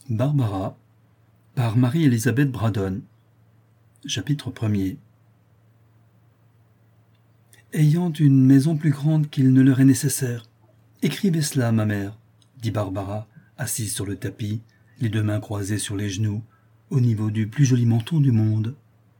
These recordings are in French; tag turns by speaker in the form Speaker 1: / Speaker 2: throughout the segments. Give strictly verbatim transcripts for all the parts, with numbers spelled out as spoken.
Speaker 1: Barbara, par Marie-Elisabeth Braddon. Chapitre premier. Ayant une maison plus grande qu'il ne leur est nécessaire, écrivez cela, ma mère, dit Barbara, assise sur le tapis, les deux mains croisées sur les genoux, au niveau du plus joli menton du monde.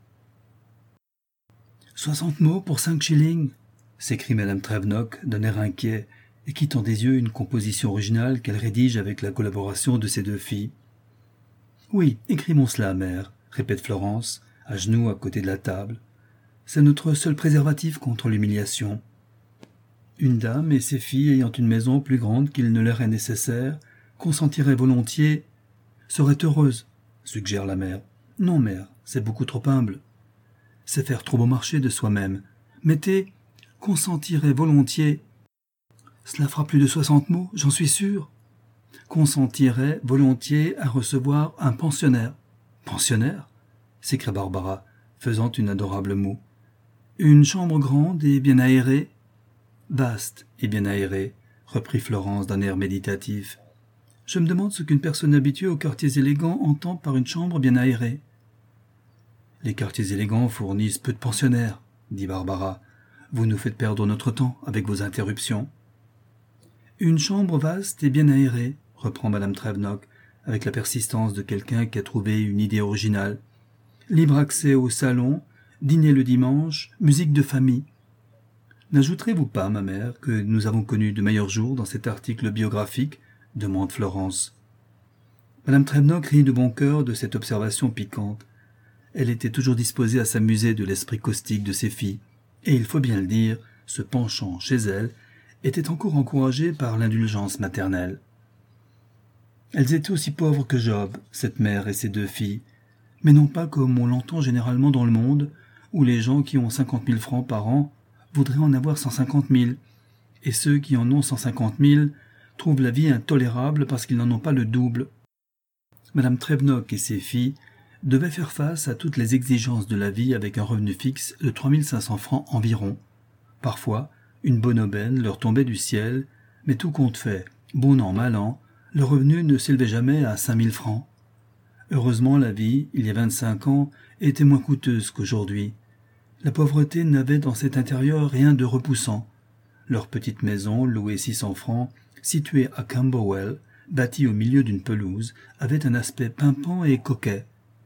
Speaker 1: Soixante mots pour cinq shillings, s'écrie madame Trevenock d'un air inquiet et quittant des yeux une composition originale qu'elle rédige avec la collaboration de ses deux filles. Oui, écrivons cela, mère, répète Florence, à genoux à côté de la table. C'est notre seul préservatif contre l'humiliation. Une dame et ses filles ayant une maison plus grande qu'il ne leur est nécessaire, consentiraient volontiers, seraient heureuses, suggère la mère. Non, mère, c'est beaucoup trop humble. C'est faire trop beau marché de soi-même. Mettez, consentirait volontiers. Cela fera plus de soixante mots, j'en suis sûre. Consentirait volontiers à recevoir un pensionnaire. Pensionnaire? S'écria Barbara, faisant une adorable moue. Une chambre grande et bien aérée? Vaste et bien aérée, reprit Florence d'un air méditatif. Je me demande ce qu'une personne habituée aux quartiers élégants entend par une chambre bien aérée. Les quartiers élégants fournissent peu de pensionnaires, dit Barbara. Vous nous faites perdre notre temps avec vos interruptions. Une chambre vaste et bien aérée, reprend madame Trevenock, avec la persistance de quelqu'un qui a trouvé une idée originale. Libre accès au salon, dîner le dimanche, musique de famille. N'ajouterez-vous pas, ma mère, que nous avons connu de meilleurs jours dans cet article biographique? Demande Florence. Madame Trevenock rit de bon cœur de cette observation piquante. Elle était toujours disposée à s'amuser de l'esprit caustique de ses filles, et il faut bien le dire, ce penchant chez elle était encore encouragé par l'indulgence maternelle. Elles étaient aussi pauvres que Job, cette mère et ses deux filles, mais non pas comme on l'entend généralement dans le monde, où les gens qui ont cinquante mille francs par an voudraient en avoir cent cinquante mille, et ceux qui en ont cent cinquante mille trouvent la vie intolérable parce qu'ils n'en ont pas le double. Madame Trevenock et ses filles devaient faire face à toutes les exigences de la vie avec un revenu fixe de trois mille cinq cents francs environ. Parfois, une bonne aubaine leur tombait du ciel, mais tout compte fait, bon an, mal an, le revenu ne s'élevait jamais à cinq mille francs. Heureusement, la vie, il y a vingt-cinq ans, était moins coûteuse qu'aujourd'hui. La pauvreté n'avait dans cet intérieur rien de repoussant. Leur petite maison, louée six cents francs, située à Camberwell, bâtie au milieu d'une pelouse, avait un aspect pimpant et coquet.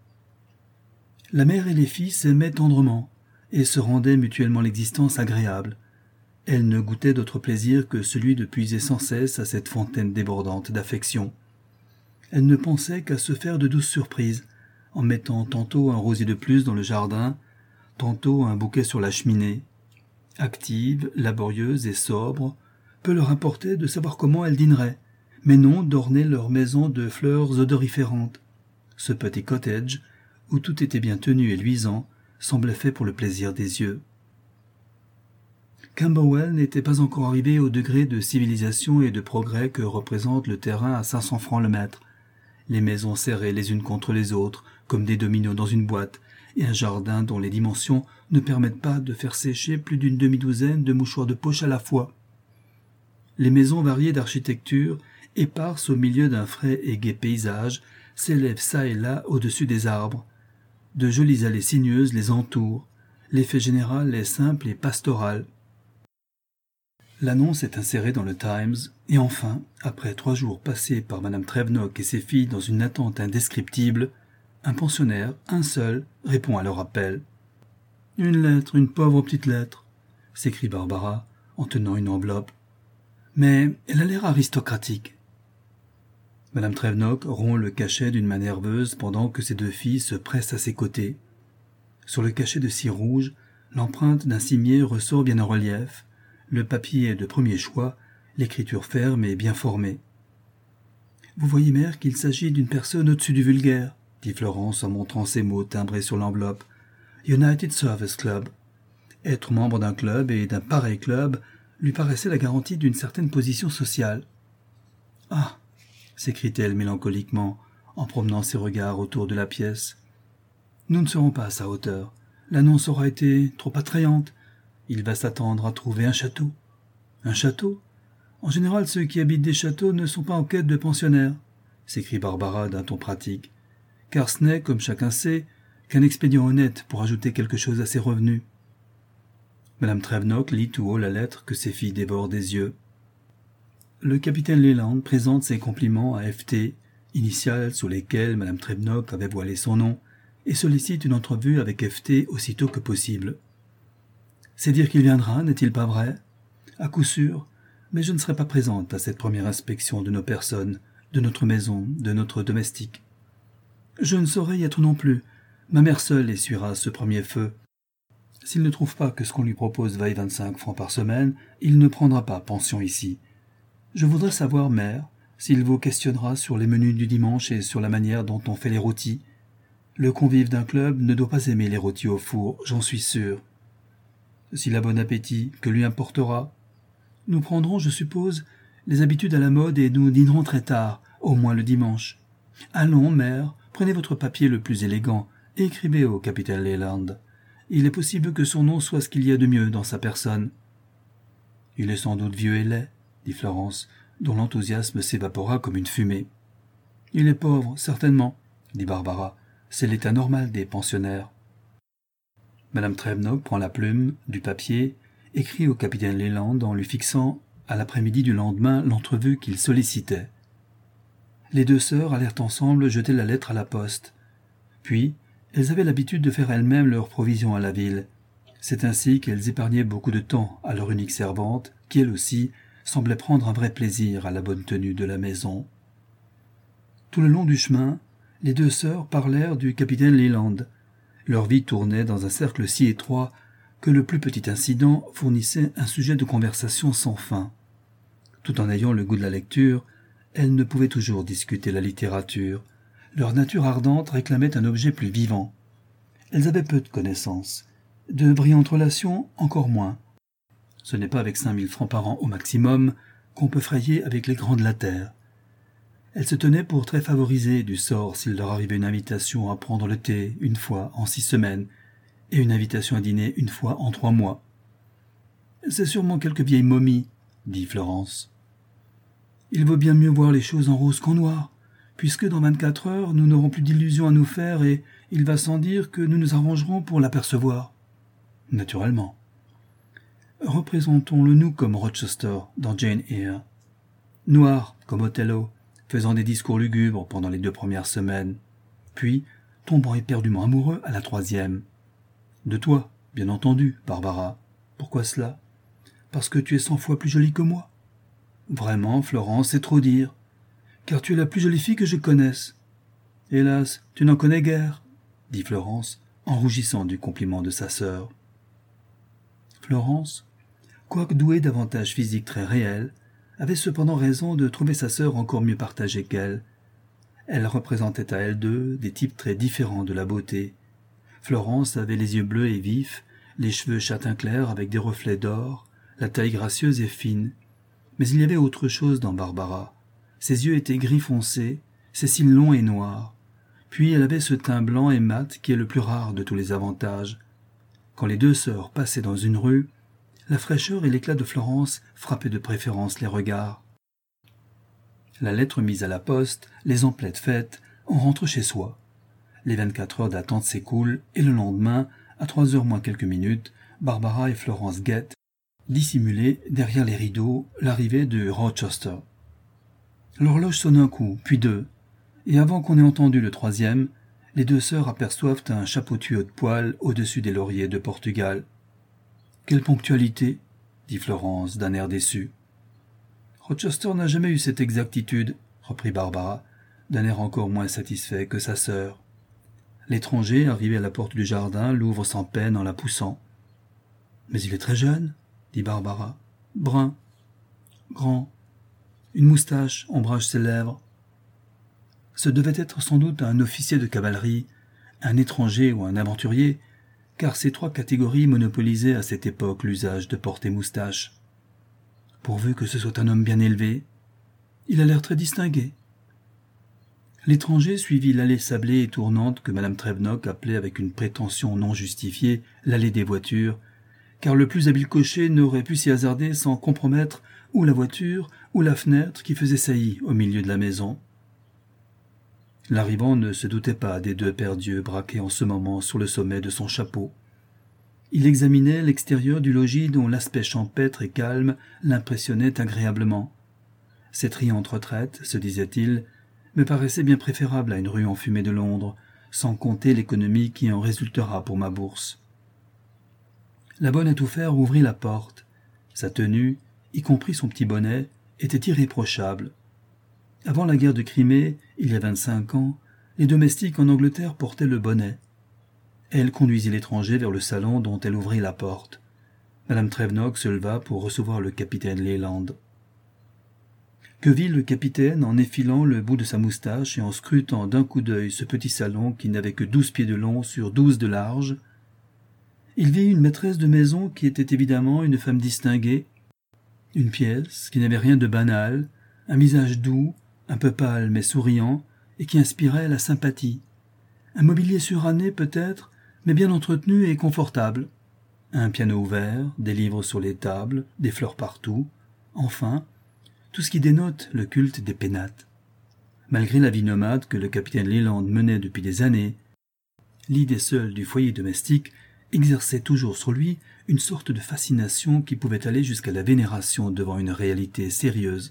Speaker 1: La mère et les filles s'aimaient tendrement, et se rendaient mutuellement l'existence agréable. Elles ne goûtaient d'autre plaisir que celui de puiser sans cesse à cette fontaine débordante d'affection. Elles ne pensaient qu'à se faire de douces surprises, en mettant tantôt un rosier de plus dans le jardin, tantôt un bouquet sur la cheminée. Actives, laborieuses et sobres, peu leur importait de savoir comment elles dîneraient, mais non d'orner leur maison de fleurs odoriférantes. Ce petit cottage, où tout était bien tenu et luisant, semblait fait pour le plaisir des yeux. Camberwell n'était pas encore arrivé au degré de civilisation et de progrès que représente le terrain à cinq cents francs le mètre. Les maisons serrées les unes contre les autres, comme des dominos dans une boîte, et un jardin dont les dimensions ne permettent pas de faire sécher plus d'une demi-douzaine de mouchoirs de poche à la fois. Les maisons variées d'architecture, éparses au milieu d'un frais et gai paysage, s'élèvent çà et là au-dessus des arbres. De jolies allées sinueuses les entourent. L'effet général est simple et pastoral. L'annonce est insérée dans le Times, et enfin, après trois jours passés par madame Trevenock et ses filles dans une attente indescriptible, un pensionnaire, un seul, répond à leur appel. « Une lettre, une pauvre petite lettre !» s'écrie Barbara, en tenant une enveloppe. « Mais elle a l'air aristocratique. » Madame Trevenock rompt le cachet d'une main nerveuse pendant que ses deux filles se pressent à ses côtés. Sur le cachet de cire rouge, l'empreinte d'un cimier ressort bien en relief. Le papier est de premier choix, l'écriture ferme et bien formée. « Vous voyez, mère, qu'il s'agit d'une personne au-dessus du vulgaire, » dit Florence en montrant ces mots timbrés sur l'enveloppe. « United Service Club. » Être membre d'un club et d'un pareil club lui paraissait la garantie d'une certaine position sociale. « Ah !» s'écrie-t-elle mélancoliquement, en promenant ses regards autour de la pièce. « Nous ne serons pas à sa hauteur. L'annonce aura été trop attrayante. Il va s'attendre à trouver un château. » « Un château ? En général, ceux qui habitent des châteaux ne sont pas en quête de pensionnaires. s'écrie Barbara d'un ton pratique, car ce n'est, comme chacun sait, qu'un expédient honnête pour ajouter quelque chose à ses revenus. Madame Trevnock lit tout haut la lettre que ses filles dévorent des yeux. Le capitaine Leland présente ses compliments à F T, initiales sous lesquelles Madame Trevnock avait voilé son nom, et sollicite une entrevue avec F T aussitôt que possible. C'est dire qu'il viendra, n'est-il pas vrai? À coup sûr, mais je ne serai pas présente à cette première inspection de nos personnes, de notre maison, de notre domestique. Je ne saurais y être non plus. Ma mère seule essuiera ce premier feu. S'il ne trouve pas que ce qu'on lui propose vaille vingt-cinq francs par semaine, il ne prendra pas pension ici. Je voudrais savoir, mère, s'il vous questionnera sur les menus du dimanche et sur la manière dont on fait les rôtis. Le convive d'un club ne doit pas aimer les rôtis au four, j'en suis sûr. S'il a bon appétit, que lui importera? Nous prendrons, je suppose, les habitudes à la mode et nous dînerons très tard, au moins le dimanche. Allons, mère, prenez votre papier le plus élégant et écrivez au capitaine Leland. Il est possible que son nom soit ce qu'il y a de mieux dans sa personne. Il est sans doute vieux et laid, dit Florence, dont l'enthousiasme s'évapora comme une fumée. Il est pauvre, certainement, dit Barbara. C'est l'état normal des pensionnaires. Madame Trevnock prend la plume, du papier, écrit au capitaine Leland en lui fixant, à l'après-midi du lendemain, l'entrevue qu'il sollicitait. Les deux sœurs allèrent ensemble jeter la lettre à la poste. Puis, elles avaient l'habitude de faire elles-mêmes leurs provisions à la ville. C'est ainsi qu'elles épargnaient beaucoup de temps à leur unique servante, qui elle aussi semblait prendre un vrai plaisir à la bonne tenue de la maison. Tout le long du chemin, les deux sœurs parlèrent du capitaine Leland. Leur vie tournait dans un cercle si étroit que le plus petit incident fournissait un sujet de conversation sans fin. Tout en ayant le goût de la lecture, elles ne pouvaient toujours discuter la littérature. Leur nature ardente réclamait un objet plus vivant. Elles avaient peu de connaissances. De brillantes relations, encore moins. Ce n'est pas avec cinq mille francs par an au maximum qu'on peut frayer avec les grands de la terre. Elles se tenaient pour très favorisées du sort s'il leur arrivait une invitation à prendre le thé une fois en six semaines et une invitation à dîner une fois en trois mois. « C'est sûrement quelque vieille momie, » dit Florence. « Il vaut bien mieux voir les choses en rose qu'en noir, puisque dans vingt-quatre heures nous n'aurons plus d'illusions à nous faire et il va sans dire que nous nous arrangerons pour l'apercevoir. » Naturellement. Représentons-le nous comme Rochester dans Jane Eyre. Noir comme Othello, faisant des discours lugubres pendant les deux premières semaines, puis tombant éperdument amoureux à la troisième. De toi, bien entendu, Barbara. Pourquoi cela? Parce que tu es cent fois plus jolie que moi. Vraiment, Florence, c'est trop dire, car tu es la plus jolie fille que je connaisse. Hélas, tu n'en connais guère, dit Florence, en rougissant du compliment de sa sœur. Florence, quoique douée d'avantages physiques très réels, avait cependant raison de trouver sa sœur encore mieux partagée qu'elle. Elle représentait à elle deux des types très différents de la beauté. Florence avait les yeux bleus et vifs, les cheveux châtain clair avec des reflets d'or, la taille gracieuse et fine. Mais il y avait autre chose dans Barbara. Ses yeux étaient gris foncé, ses cils longs et noirs. Puis elle avait ce teint blanc et mat qui est le plus rare de tous les avantages. Quand les deux sœurs passaient dans une rue, la fraîcheur et l'éclat de Florence frappaient de préférence les regards. La lettre mise à la poste, les emplettes faites, on rentre chez soi. Les vingt-quatre heures d'attente s'écoulent et le lendemain, à trois heures moins quelques minutes, Barbara et Florence guettent, dissimulées derrière les rideaux, l'arrivée de Rochester. L'horloge sonne un coup, puis deux, et avant qu'on ait entendu le troisième, les deux sœurs aperçoivent un chapeau tuyau de poil au-dessus des lauriers de Portugal. « Quelle ponctualité !» dit Florence d'un air déçu. « Rochester n'a jamais eu cette exactitude, » reprit Barbara, d'un air encore moins satisfait que sa sœur. L'étranger, arrivé à la porte du jardin, l'ouvre sans peine en la poussant. « Mais il est très jeune, » dit Barbara. « Brun, grand, une moustache ombrage ses lèvres. » Ce devait être sans doute un officier de cavalerie, un étranger ou un aventurier, car ces trois catégories monopolisaient à cette époque l'usage de porter moustache. Pourvu que ce soit un homme bien élevé, il a l'air très distingué. L'étranger suivit l'allée sablée et tournante que Madame Trevnock appelait avec une prétention non justifiée l'allée des voitures, car le plus habile cocher n'aurait pu s'y hasarder sans compromettre ou la voiture ou la fenêtre qui faisait saillie au milieu de la maison. L'arrivant ne se doutait pas des deux paires d'yeux braqués en ce moment sur le sommet de son chapeau. Il examinait l'extérieur du logis dont l'aspect champêtre et calme l'impressionnait agréablement. Cette riante retraite, se disait-il, me paraissait bien préférable à une rue enfumée de Londres, sans compter l'économie qui en résultera pour ma bourse. La bonne à tout faire ouvrit la porte. Sa tenue, y compris son petit bonnet, était irréprochable. Avant la guerre de Crimée, il y a vingt-cinq ans, les domestiques en Angleterre portaient le bonnet. Elle conduisit l'étranger vers le salon dont elle ouvrit la porte. Madame Trevenock se leva pour recevoir le capitaine Leland. Que vit le capitaine en effilant le bout de sa moustache et en scrutant d'un coup d'œil ce petit salon qui n'avait que douze pieds de long sur douze de large? Il vit une maîtresse de maison qui était évidemment une femme distinguée, une pièce qui n'avait rien de banal, un visage doux, un peu pâle mais souriant, et qui inspirait la sympathie. Un mobilier suranné peut-être, mais bien entretenu et confortable. Un piano ouvert, des livres sur les tables, des fleurs partout, enfin, tout ce qui dénote le culte des pénates. Malgré la vie nomade que le capitaine Leland menait depuis des années, l'idée seule du foyer domestique exerçait toujours sur lui une sorte de fascination qui pouvait aller jusqu'à la vénération devant une réalité sérieuse.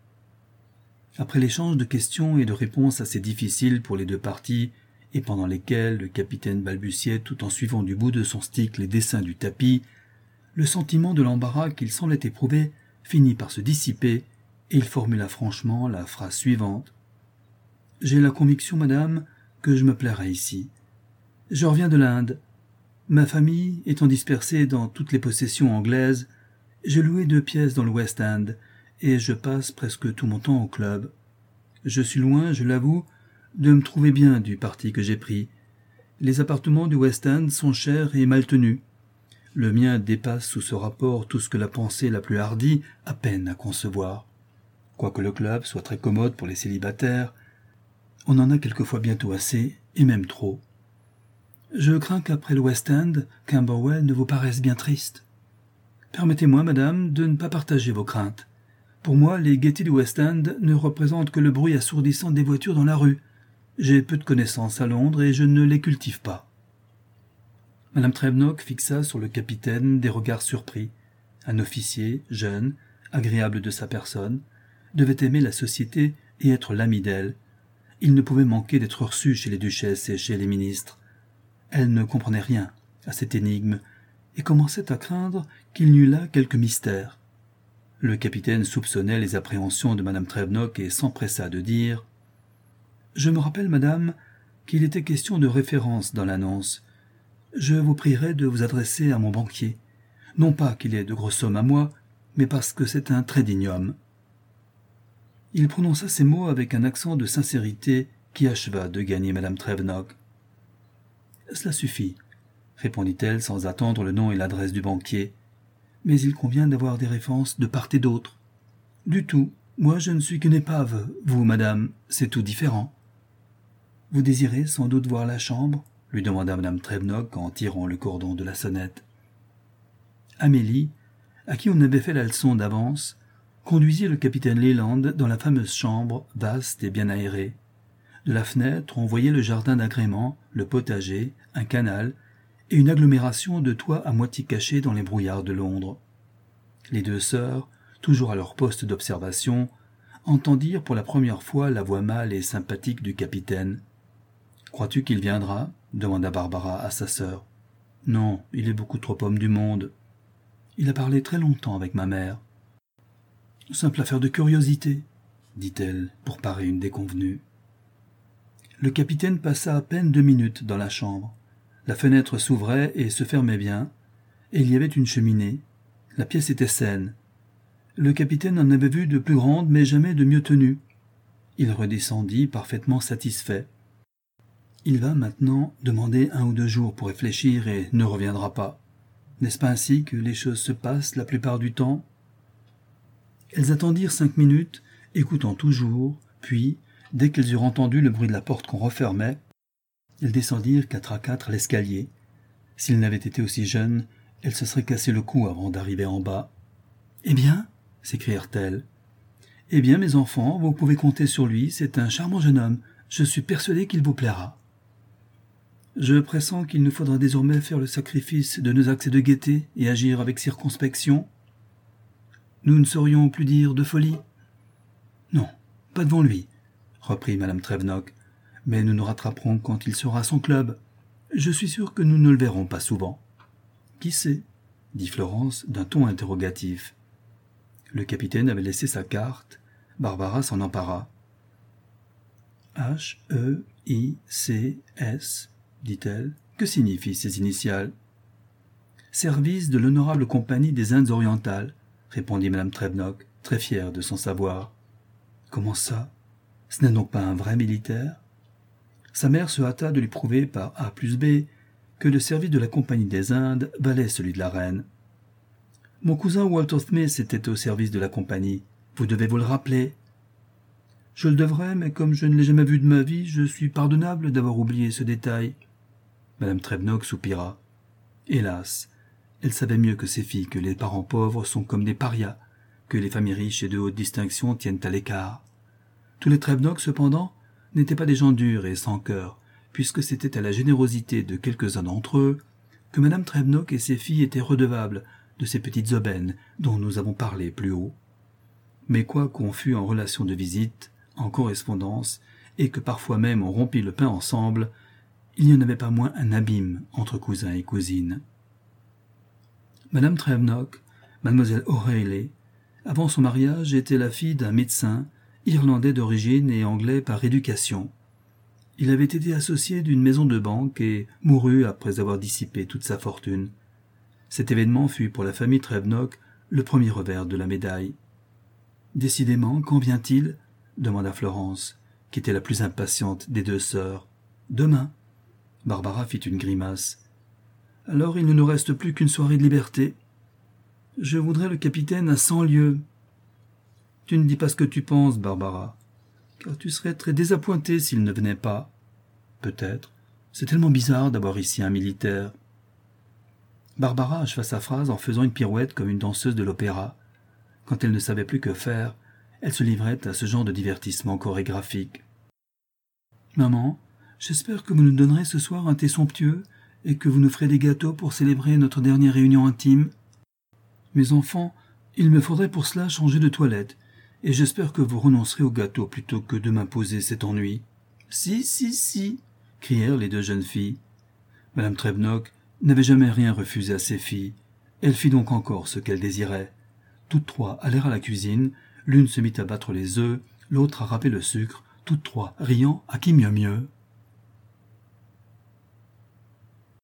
Speaker 1: Après l'échange de questions et de réponses assez difficiles pour les deux parties, et pendant lesquelles le capitaine balbutiait tout en suivant du bout de son stick les dessins du tapis, le sentiment de l'embarras qu'il semblait éprouver finit par se dissiper, et il formula franchement la phrase suivante. « J'ai la conviction, madame, que je me plairai ici. Je reviens de l'Inde. Ma famille étant dispersée dans toutes les possessions anglaises, j'ai loué deux pièces dans le West End, et je passe presque tout mon temps au club. Je suis loin, je l'avoue, de me trouver bien du parti que j'ai pris. Les appartements du West End sont chers et mal tenus. Le mien dépasse sous ce rapport tout ce que la pensée la plus hardie a peine à concevoir. Quoique le club soit très commode pour les célibataires, on en a quelquefois bientôt assez, et même trop. Je crains qu'après le West End, Camberwell ne vous paraisse bien triste. Permettez-moi, madame, de ne pas partager vos craintes. Pour moi, les gaietés du West End ne représentent que le bruit assourdissant des voitures dans la rue. J'ai peu de connaissances à Londres et je ne les cultive pas. Madame Trevenock fixa sur le capitaine des regards surpris. Un officier, jeune, agréable de sa personne, devait aimer la société et être l'ami d'elle. Il ne pouvait manquer d'être reçu chez les duchesses et chez les ministres. Elle ne comprenait rien à cette énigme et commençait à craindre qu'il n'y eût là quelque mystère. Le capitaine soupçonnait les appréhensions de madame Trevenock et s'empressa de dire « Je me rappelle, madame, qu'il était question de référence dans l'annonce. Je vous prierai de vous adresser à mon banquier, non pas qu'il ait de grosses sommes à moi, mais parce que c'est un très digne homme. » Il prononça ces mots avec un accent de sincérité qui acheva de gagner madame Trevenock. « Cela suffit, » répondit-elle sans attendre le nom et l'adresse du banquier. « Mais il convient d'avoir des références de part et d'autre. »« Du tout. Moi, je ne suis qu'une épave. Vous, madame, c'est tout différent. »« Vous désirez sans doute voir la chambre ?» lui demanda madame Trevenock en tirant le cordon de la sonnette. Amélie, à qui on avait fait la leçon d'avance, conduisit le capitaine Leland dans la fameuse chambre, vaste et bien aérée. De la fenêtre, on voyait le jardin d'agrément, le potager, un canal, et une agglomération de toits à moitié cachés dans les brouillards de Londres. Les deux sœurs, toujours à leur poste d'observation, entendirent pour la première fois la voix mâle et sympathique du capitaine. « Crois-tu qu'il viendra ?» demanda Barbara à sa sœur. « Non, il est beaucoup trop homme du monde. Il a parlé très longtemps avec ma mère. »« Simple affaire de curiosité, » dit-elle, pour parer une déconvenue. Le capitaine passa à peine deux minutes dans la chambre. La fenêtre s'ouvrait et se fermait bien, et il y avait une cheminée. La pièce était saine. Le capitaine en avait vu de plus grandes, mais jamais de mieux tenues. Il redescendit parfaitement satisfait. Il va maintenant demander un ou deux jours pour réfléchir et ne reviendra pas. N'est-ce pas ainsi que les choses se passent la plupart du temps ? Elles attendirent cinq minutes, écoutant toujours, puis, dès qu'elles eurent entendu le bruit de la porte qu'on refermait, elles descendirent quatre à quatre l'escalier. S'il n'avait été aussi jeune, elles se seraient cassé le cou avant d'arriver en bas. « Eh bien ?» s'écrièrent-elles. « Eh bien, mes enfants, vous pouvez compter sur lui, c'est un charmant jeune homme, Je suis persuadé qu'il vous plaira. Je pressens qu'il nous faudra désormais faire le sacrifice de nos accès de gaieté et agir avec circonspection. Nous ne saurions plus dire de folie. Non, pas devant lui, reprit madame Trévenock, mais nous nous rattraperons quand il sera à son club. Je suis sûr que nous ne le verrons pas souvent. Qui sait, dit Florence d'un ton interrogatif. Le capitaine avait laissé sa carte. Barbara s'en empara. H E I C S, dit-elle. Que signifient ces initiales? Service de l'honorable compagnie des Indes orientales, répondit madame Trévenock, très fière de son savoir. Comment ça? Ce n'est donc pas un vrai militaire? Sa mère se hâta de lui prouver par A plus B que le service de la compagnie des Indes valait celui de la reine. Mon cousin Walter Smith était au service de la compagnie. Vous devez vous le rappeler. Je le devrais, mais comme je ne l'ai jamais vu de ma vie, je suis pardonnable d'avoir oublié ce détail. Madame Trévenock soupira. Hélas, elle savait mieux que ses filles que les parents pauvres sont comme des parias, que les familles riches et de haute distinction tiennent à l'écart. Tous les Trévenock, cependant, n'étaient pas des gens durs et sans cœur, puisque c'était à la générosité de quelques-uns d'entre eux que madame Trévenock et ses filles étaient redevables de ces petites aubaines dont nous avons parlé plus haut. Mais quoiqu'on fût en relation de visite, en correspondance, et que parfois même on rompit le pain ensemble, il n'y en avait pas moins un abîme entre cousins et cousines. Madame Trévenock, mademoiselle O'Reilly, avant son mariage, était la fille d'un médecin, irlandais d'origine et anglais par éducation. Il avait été associé d'une maison de banque et mourut après avoir dissipé toute sa fortune. Cet événement fut pour la famille Trévenock le premier revers de la médaille. « Décidément, quand vient-il » demanda Florence, qui était la plus impatiente des deux sœurs. « Demain. » Barbara fit une grimace. « Alors il ne nous reste plus qu'une soirée de liberté. Je voudrais le capitaine à cent lieues. » « Tu ne dis pas ce que tu penses, Barbara, car tu serais très désappointée s'il ne venait pas. »« Peut-être. C'est tellement bizarre d'avoir ici un militaire. » Barbara acheva sa phrase en faisant une pirouette comme une danseuse de l'opéra. Quand elle ne savait plus que faire, elle se livrait à ce genre de divertissement chorégraphique. « Maman, j'espère que vous nous donnerez ce soir un thé somptueux et que vous nous ferez des gâteaux pour célébrer notre dernière réunion intime. Mes enfants, il me faudrait pour cela changer de toilette, et j'espère que vous renoncerez au gâteau plutôt que de m'imposer cet ennui. »« Si, si, si » crièrent les deux jeunes filles. Madame Trévenock n'avait jamais rien refusé à ses filles. Elle fit donc encore ce qu'elle désirait. Toutes trois allèrent à la cuisine, l'une se mit à battre les œufs, l'autre à râper le sucre, toutes trois riant à qui mieux mieux.